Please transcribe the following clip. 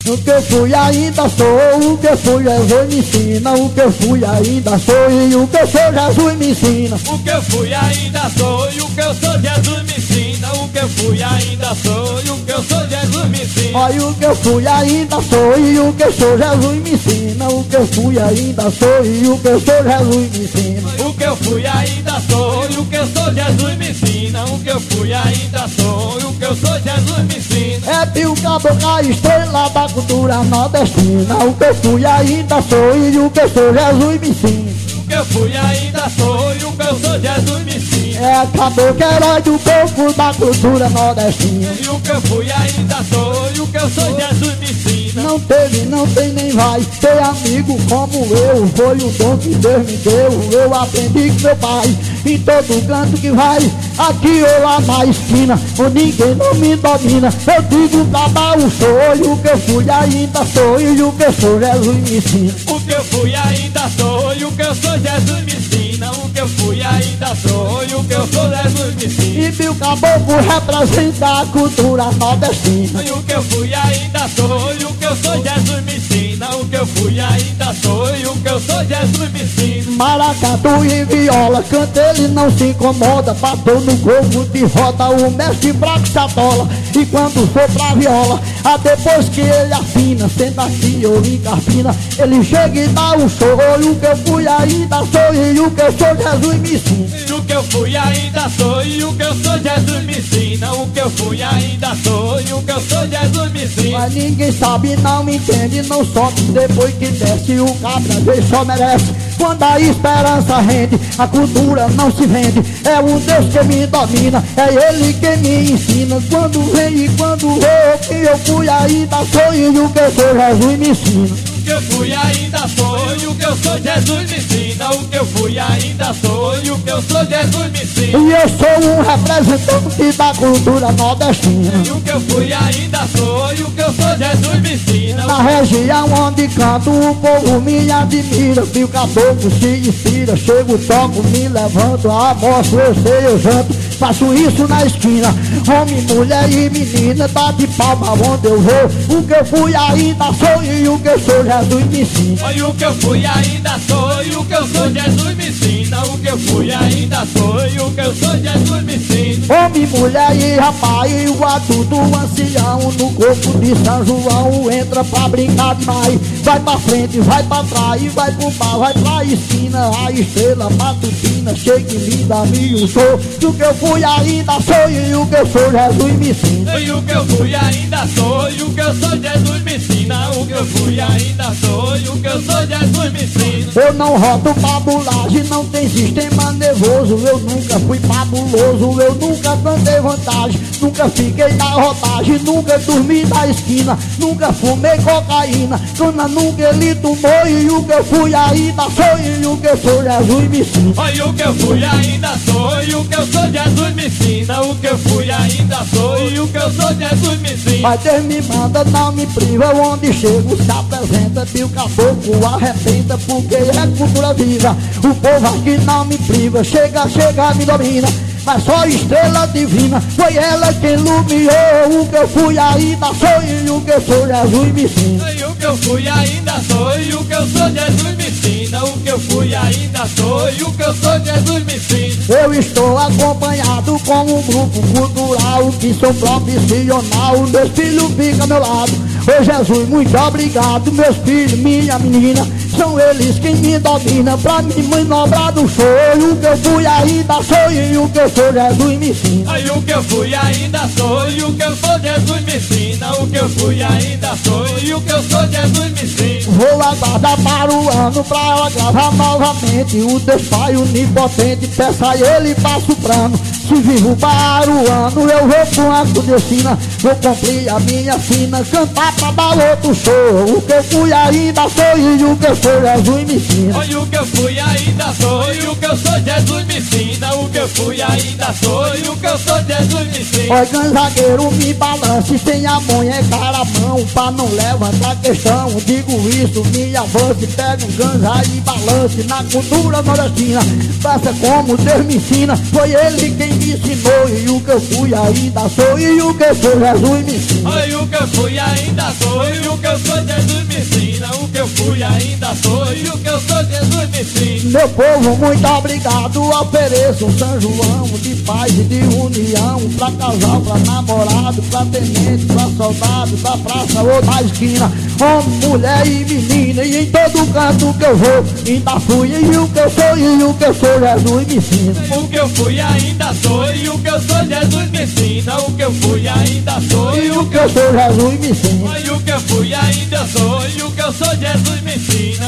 O que eu fui ainda sou, o que eu fui Jesus me ensina. O que eu fui ainda sou e o que eu sou Jesus me ensina. O que eu fui ainda sou e o que eu sou Jesus me ensina. O que eu fui ainda sou e o que eu sou Jesus me ensina. Olha o que eu fui ainda sou e o que eu sou Jesus me ensina. O que eu fui ainda sou e o que eu sou Jesus me ensina. O que eu fui ainda sou e o que eu sou Jesus me ensina. O que eu fui ainda sou e o que eu sou Jesus me ensina. É Pio Caboclo, a estrela da cultura nordestina. O que eu fui ainda sou e o que eu sou Jesus me ensina. O que eu fui ainda sou e o que eu sou Jesus me ensina. É Caboclo, herói do povo da cultura nordestina. E o que eu fui ainda sou e o que eu sou Jesus me ensina. Não teve, não tem nem vai ter amigo como eu. Foi o dom que Deus me deu. Eu aprendi com meu pai. Em todo canto que vai, aqui ou lá na esquina, onde ninguém não me domina. Eu digo pra dar o show e o que eu fui ainda sou e o que eu sou Jesus me ensina. O que eu fui ainda sou e o que eu sou Jesus me ensina. O que eu fui ainda sou e o que eu sou Jesus me ensina. E Pio Caboclo representa a cultura nordestina. E o que eu fui ainda sou e o que eu sou Jesus me ensina. O que eu fui ainda sou e o que eu sou Jesus me ensina. Maracatu e viola, canta ele não se incomoda. Bateu no corpo de roda, o mestre fraco se atola. E quando for pra viola, depois que ele afina, senta aqui ou em carpina, ele chega e dá um show. E o que eu fui ainda sou e o que eu sou Jesus me ensina. E o que eu fui ainda sou e o que eu sou Jesus me ensina. O que eu fui ainda sou e o que eu sou Jesus me ensina. Mas ninguém sabe, não entende, não sobe depois que desce. O cabra vez só merece. Quando a esperança rende, a cultura não se vende. É o Deus que me domina, é Ele que me ensina. Quando vem e quando vou, que eu fui ainda sou e o que eu sou Jesus me ensina. O que eu fui ainda sou e o que eu sou Jesus me ensina. O que eu fui ainda sou e o que eu sou Jesus me ensina. E eu sou um representante da cultura nordestina. E o que eu fui ainda sou e o que eu sou Jesus me ensina. Na região onde canto o povo me admira. Pio Caboclo se inspira, chego, toco, me levanto, almoço, eu sei, eu janto. Faço isso na esquina, homem, mulher e menina, tá de palma onde eu vou. O que eu fui ainda sou e o que eu sou Jesus me ensina. E o que eu fui ainda sou e o que eu sou Jesus me ensina. O que eu fui ainda sou e o que eu sou Jesus me ensina. Homem, mulher e rapaz, e o adulto ancião, no corpo de São João, entra pra brincar demais. Vai pra frente, vai pra trás, vai pro bar, vai pra esquina. A estrela matutina chega e me dá o show. E o que eu fui ainda sou e o que eu sou Jesus me ensina. E o que eu fui ainda sou e o que eu sou Jesus me ensina. O que eu fui ainda sou e o que eu sou Jesus me ensina. Eu não rodo babulagem, não tem sistema nervoso. Eu nunca fui fabuloso, eu nunca cantei vantagem. Nunca fiquei na rodagem, nunca dormi na esquina. Nunca fumei cocaína, dona nunca ele tomou. E o que eu fui ainda sou e o que eu sou Jesus me ensina. E o que eu fui ainda sou e o que eu sou Jesus me ensina. O que eu fui ainda sou e o que eu sou Jesus me ensina. Mas Deus me manda, não me priva, onde chego se apresenta. Pio Caboclo arrebenta, porque é cultura viva. O povo aqui não me priva, chega, me domina. Mas só estrela divina, foi ela quem iluminou. O que eu fui ainda sou e o que eu sou Jesus me ensina. E o que eu fui ainda sou e o que eu sou Jesus me ensina. O que eu fui ainda sou e o que eu sou Jesus me ensina. Eu estou acompanhado com um grupo cultural que sou profissional. Meus filhos ficam ao meu lado. Ô Jesus, muito obrigado. Meus filhos, minha menina, são eles quem me domina. Pra me manobrar do show. O que eu fui ainda sou e o que eu sou Jesus me ensina. E o que eu fui ainda sou e o que eu sou Jesus me ensina. O que eu fui ainda sou e o que eu sou Jesus me ensina. Vou aguardar para o ano pra ela gravar novamente. O Deus Pai onipotente, peça a ele passo plano. Se vivo para o ano, eu vou com a clandestina. Vou cumprir a minha sina, cantar pra dar outro show. O que eu fui ainda sou e o que eu sou sou Jesus me ensina. Olha o que eu fui ainda sou, e o que eu sou Jesus me ensina. O que eu fui ainda sou, e o que eu sou Jesus me ensina. Olha, ganzagueiro, me balance, sem a monhecar a mão, pra não levantar questão. Digo isso, me avance, pega um ganza e balance na cultura nordestina. Faça como Deus me ensina, foi ele quem me ensinou. E o que eu fui ainda sou, e o que eu sou Jesus me ensina. Olha o que eu fui ainda sou, e o que eu sou Jesus me ensina. O que eu fui ainda sou, e o que eu sou Jesus me ensina. Meu povo, muito obrigado, ofereço um São João de paz e de união, pra casal, pra namorado, pra tenente, pra soldado, da praça ou da esquina, homem, mulher e menina, e em todo canto que eu vou, ainda fui, e o que eu sou, e o que eu sou, Jesus me ensina. O que eu fui ainda sou, e o que eu sou, Jesus me ensina. O que eu fui ainda sou, E o que eu sou, Jesus me ensina. e o que eu fui ainda sou, e o que eu sou, Jesus me ensina.